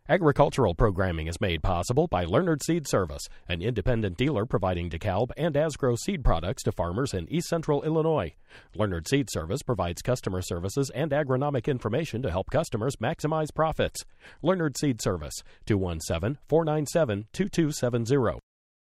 Agricultural programming is made possible by Leonard Seed Service, an independent dealer providing DeKalb and Asgrow seed products to farmers in East Central Illinois. Leonard Seed Service provides customer services and agronomic information to help customers maximize profits. Leonard Seed Service, 217-497-2270.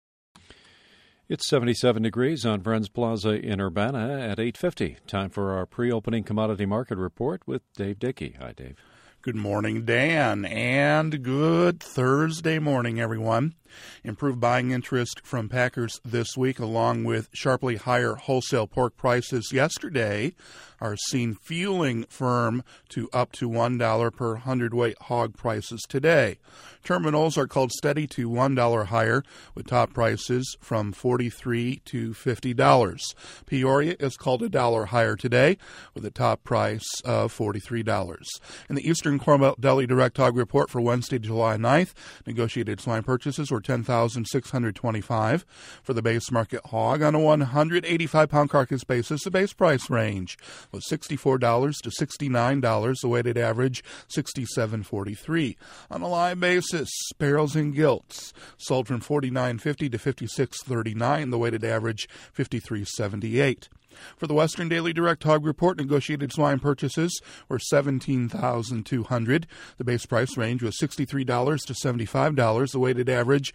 It's 77 degrees on Friends Plaza in Urbana at 8:50. Time for our pre-opening commodity market report with Dave Dickey. Hi, Dave. Good morning, Dan, and good Thursday morning, everyone. Improved buying interest from packers this week, along with sharply higher wholesale pork prices yesterday, are seen fueling firm to up to $1 per hundredweight hog prices today. Terminals are called steady to $1 higher, with top prices from $43 to $50. Peoria is called $1 higher today, with a top price of $43. In the Eastern Corn Belt Deli Direct Hog Report for Wednesday, July 9th, negotiated swine purchases were 10,625 for the base market hog. On a 185-pound carcass basis, the base price range was $64 to $69. The weighted average, $67.43. On a live basis, barrels and gilts sold from $49.50 to $56.39. The weighted average, $53.78. For the Western Daily Direct Hog Report, negotiated swine purchases were $17,200. The base price range was $63 to $75. The weighted average,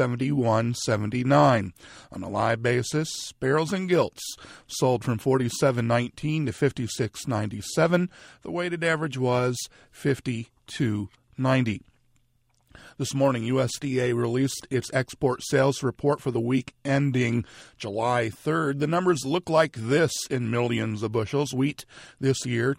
$71.79. On a live basis, barrels and gilts sold from $47.19 to $56.97. The weighted average was $52.90. This morning, USDA released its export sales report for the week ending July 3rd. The numbers look like this in millions of bushels. Wheat this year,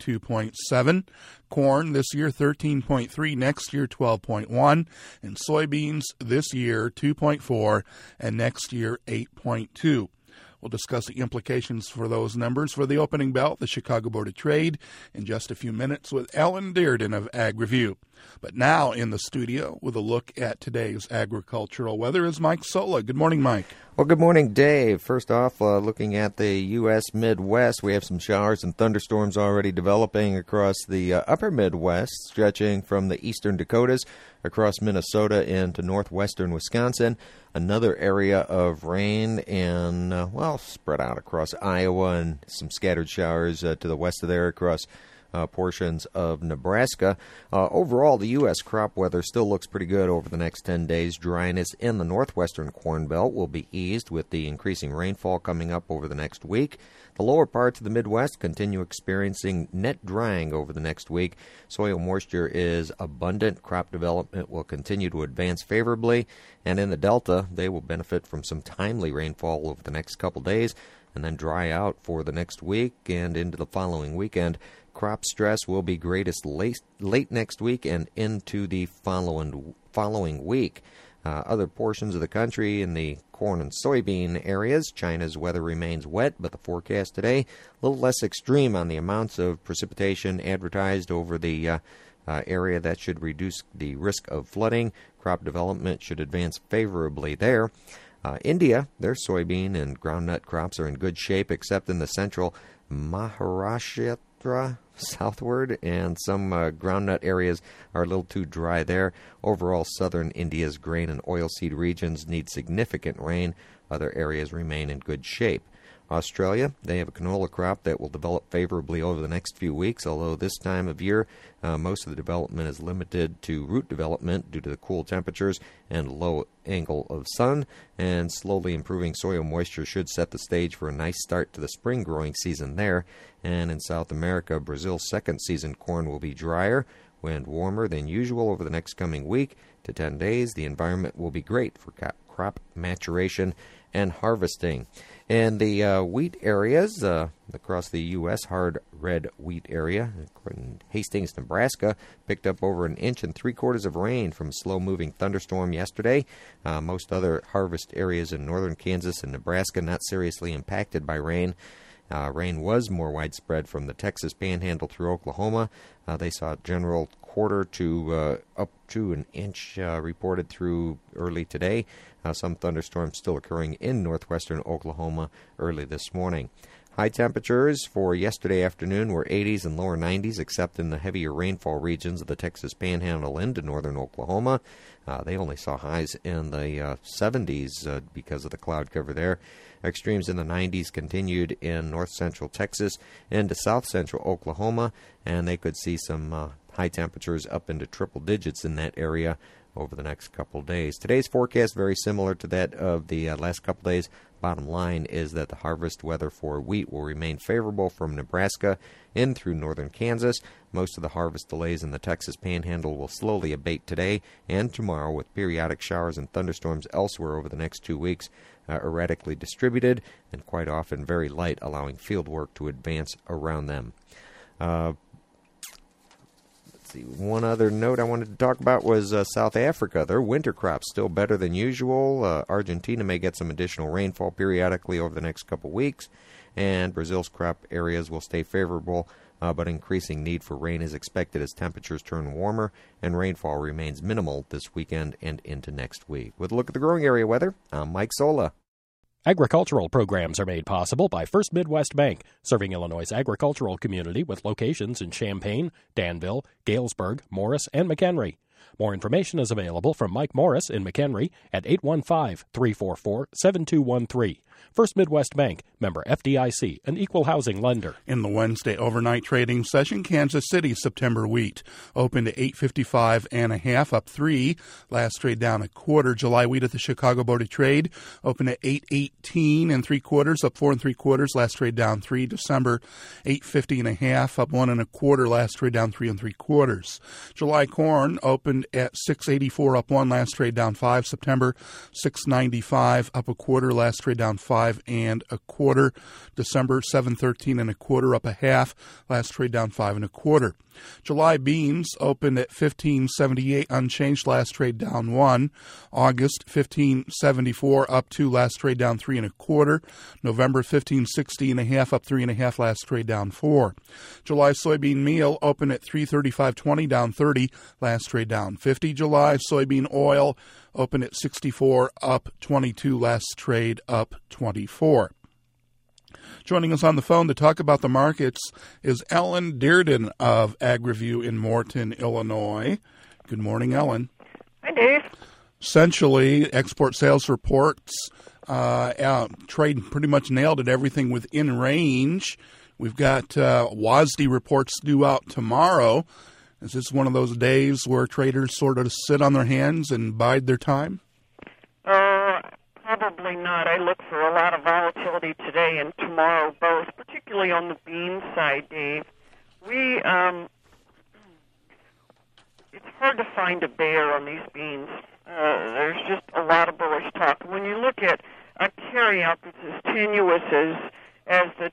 22.7. Corn this year, 13.3. Next year, 12.1. And soybeans this year, 2.4. And next year, 8.2. We'll discuss the implications for those numbers for the opening bell at the Chicago Board of Trade in just a few minutes with Ellen Dearden of Ag Review. But now in the studio with a look at today's agricultural weather is Mike Sola. Good morning, Mike. Well, good morning, Dave. First off, looking at the U.S. Midwest, we have some showers and thunderstorms already developing across the upper Midwest, stretching from the eastern Dakotas across Minnesota into northwestern Wisconsin. Another area of rain and, spread out across Iowa and some scattered showers to the west of there across portions of Nebraska. Overall, the U.S. crop weather still looks pretty good over the next 10 days. Dryness in the northwestern Corn Belt will be eased with the increasing rainfall coming up over the next week. The lower parts of the Midwest continue experiencing net drying over the next week. Soil moisture is abundant. Crop development will continue to advance favorably. And in the Delta, they will benefit from some timely rainfall over the next couple days and then dry out for the next week and into the following weekend. Crop stress will be greatest late next week and into the following week. Other portions of the country in the corn and soybean areas, China's weather remains wet, but the forecast today a little less extreme on the amounts of precipitation advertised over the area. That should reduce the risk of flooding. Crop development should advance favorably there. India, their soybean and groundnut crops are in good shape, except in the central Maharashtra southward, and some groundnut areas are a little too dry there. Overall, southern India's grain and oilseed regions need significant rain. Other areas remain in good shape. Australia, they have a canola crop that will develop favorably over the next few weeks, although this time of year most of the development is limited to root development due to the cool temperatures and low angle of sun, and slowly improving soil moisture should set the stage for a nice start to the spring growing season there. And in South America, Brazil's second season corn will be drier, wind warmer than usual over the next coming week to 10 days. The environment will be great for crop maturation and harvesting. In the wheat areas across the U.S., hard red wheat area, in Hastings, Nebraska, picked up over 1 3/4 inches of rain from a slow-moving thunderstorm yesterday. Most other harvest areas in northern Kansas and Nebraska not seriously impacted by rain. Rain was more widespread from the Texas Panhandle through Oklahoma. They saw general quarter to up to 1 inch reported through early today. Some thunderstorms still occurring in northwestern Oklahoma early this morning. High temperatures for yesterday afternoon were 80s and lower 90s, except in the heavier rainfall regions of the Texas Panhandle into northern Oklahoma. They only saw highs in the 70s because of the cloud cover there. Extremes in the 90s continued in north-central Texas into south-central Oklahoma, and they could see some high temperatures up into triple digits in that area over the next couple of days. Today's forecast very similar to that of the last couple of days. Bottom line is that the harvest weather for wheat will remain favorable from Nebraska in through northern Kansas. Most of the harvest delays in the Texas Panhandle will slowly abate today and tomorrow, with periodic showers and thunderstorms elsewhere over the next 2 weeks, erratically distributed and quite often very light, allowing field work to advance around them. One other note I wanted to talk about was South Africa. Their winter crop's still better than usual. Argentina may get some additional rainfall periodically over the next couple weeks, and Brazil's crop areas will stay favorable, but increasing need for rain is expected as temperatures turn warmer and rainfall remains minimal this weekend and into next week. With a look at the growing area weather, I'm Mike Sola. Agricultural programs are made possible by First Midwest Bank, serving Illinois' agricultural community with locations in Champaign, Danville, Galesburg, Morris, and McHenry. More information is available from Mike Morris in McHenry at 815-344-7213. First Midwest Bank, member FDIC, an equal housing lender. In the Wednesday overnight trading session, Kansas City September wheat opened at $8.55.5, up 3. Last trade down a quarter. July wheat at the Chicago Board of Trade opened at $8.18 3/4, up 4 3/4. Last trade down 3. December $8.50.5, up 1 1/4. Last trade down 3 3/4. July corn opened at $6.84, up 1. Last trade down 5. September $6.95, up a quarter. Last trade down 5 1/4. December $7.13 1/4, up a half. Last trade down 5 1/4. July beans opened at $15.78, unchanged. Last trade down 1. August $15.74, up 2. Last trade down 3 1/4. November $15.60.5, up 3 1/2. Last trade down 4. July soybean meal opened at $335.20, down 30. Last trade down 50. July soybean oil opened at 64, up 22. Last trade up 24. Joining us on the phone to talk about the markets is Ellen Dearden of AgriView in Morton, Illinois. Good morning, Ellen. Hi, Dave. Essentially, export sales reports, trade pretty much nailed it, everything within range. We've got WASDE reports due out tomorrow. Is this one of those days where traders sort of sit on their hands and bide their time? Probably not. I look for a lot of volatility today and tomorrow, both, particularly on the bean side, Dave. It's hard to find a bear on these beans. There's just a lot of bullish talk. When you look at a carryout that's as tenuous as the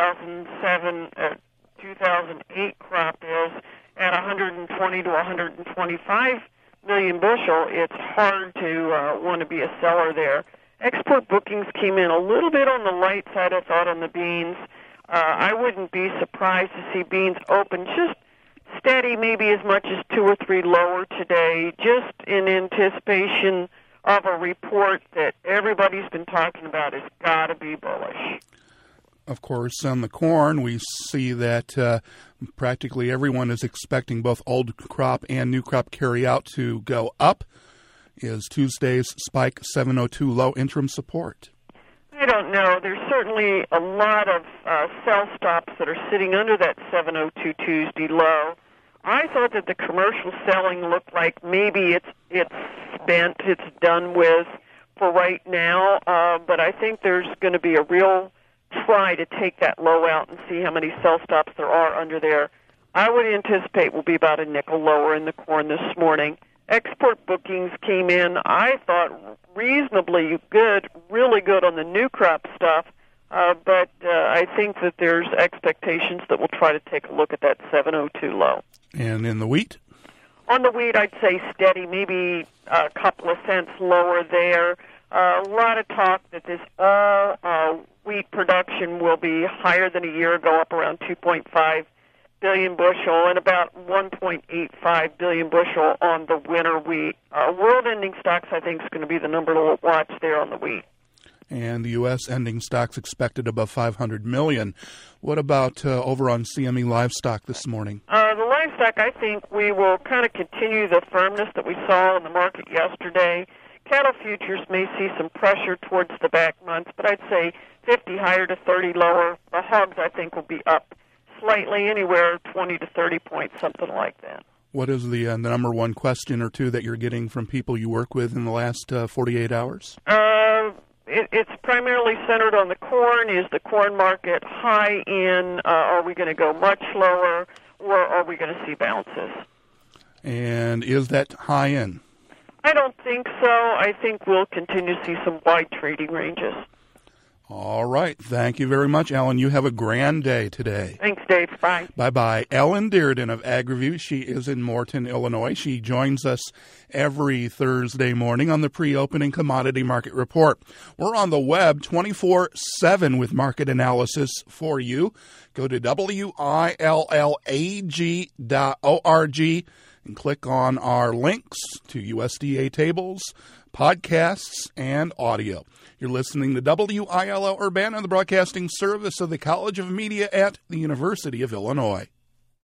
2008 crop is, at 120 to 125 million bushel, it's hard to want to be a seller there. Export bookings came in a little bit on the light side, I thought, on the beans. I wouldn't be surprised to see beans open just steady, maybe as much as 2 or 3 lower today, just in anticipation of a report that everybody's been talking about has got to be bullish. Of course, on the corn, we see that practically everyone is expecting both old crop and new crop carryout to go up. Is Tuesday's spike 702 low interim support? I don't know. There's certainly a lot of sell stops that are sitting under that 702 Tuesday low. I thought that the commercial selling looked like maybe it's spent, it's done with for right now, but I think there's going to be a real try to take that low out and see how many sell stops there are under there. I would anticipate we'll be about a nickel lower in the corn this morning. Export bookings came in, I thought, reasonably good, really good on the new crop stuff, but I think that there's expectations that we'll try to take a look at that 702 low. And in the wheat? On the wheat, I'd say steady, maybe a couple of cents lower there. A lot of talk that this wheat production will be higher than a year ago, up around 2.5 billion bushel, and about 1.85 billion bushel on the winter wheat. World ending stocks, I think, is going to be the number to watch there on the wheat. and the U.S. ending stocks expected above 500 million. What about over on CME Livestock this morning? The livestock, I think we will kind of continue the firmness that we saw in the market yesterday. Cattle futures may see some pressure towards the back months, but I'd say 50 higher to 30 lower. The hogs, I think, will be up slightly, anywhere 20 to 30 points, something like that. What is the number one question or two that you're getting from people you work with in the last 48 hours? It's primarily centered on the corn. Is the corn market high in? Are we going to go much lower, or are we going to see bounces? And is that high in? I don't think so. I think we'll continue to see some wide trading ranges. All right. Thank you very much, Ellen. You have a grand day today. Thanks, Dave. Bye. Bye-bye. Ellen Dearden of AgriView. She is in Morton, Illinois. She joins us every Thursday morning on the pre-opening commodity market report. We're on the web 24/7 with market analysis for you. Go to willag.org and click on our links to USDA tables, podcasts, and audio. You're listening to WILL Urbana, the broadcasting service of the College of Media at the University of Illinois.